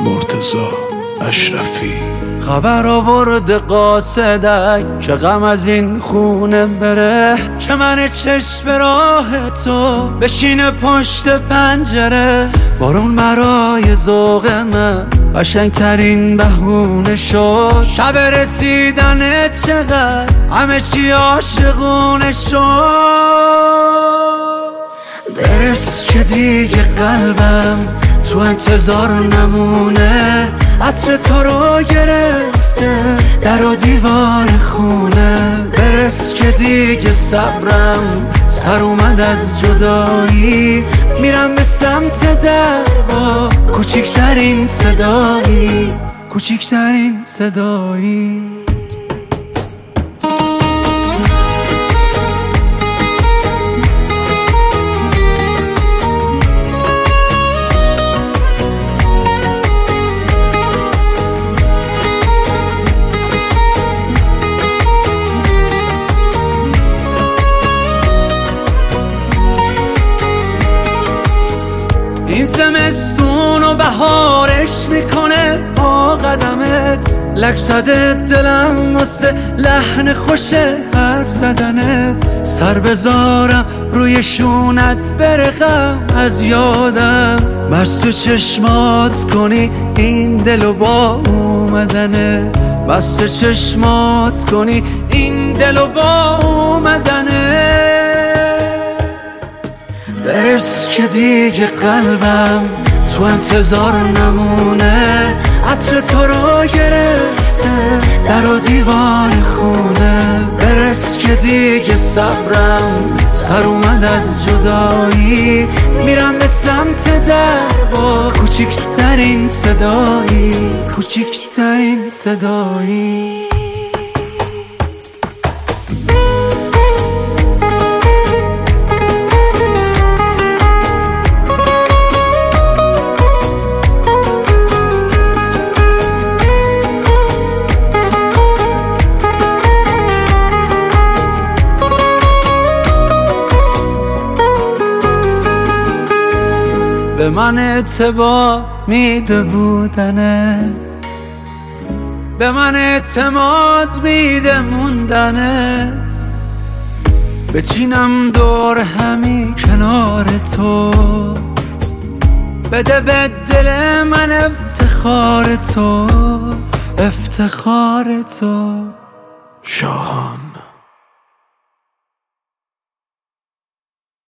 مرتضی اشرفی. خبر آورد قاصدک که غم از این خونه بره، که من چشم راه تو بشینه پشت پنجره. بارون برای ذوق من قشنگترین بهونه شد، شب رسیدن چقدر همه چی عاشقونه شد. برس که دیگه قلبم تو انتظار نمونه، عطر تو رو گرفته در و دیوار خونه. برس که دیگه صبرم سر اومد از جدایی، میرم به سمت در با کوچیکترین صدایی، کوچیکترین صدایی. این زمستون و بهارش میکنه با قدمت، لک زده دلم واسه لحن خوش حرف زدنت. سر بذارم روی شونت بره غم از یادم، بس تو چشمات کنی این دلو با اومدنه، بس تو چشمات کنی این دلو با اومدنه. برس که دیگه قلبم تو انتظار نمونه، عطر تو رو گرفته در و دیوار خونه. برس که دیگه صبرم سر اومد از جدایی، میرم به سمت در با کوچیکترین صدایی، کوچیکترین صدایی. به من اعتبار میده بودنت، به من اعتماد میده موندنت. بچینم دور همی کنار تو، بده به دل من افتخار تو، افتخار تو. شاهان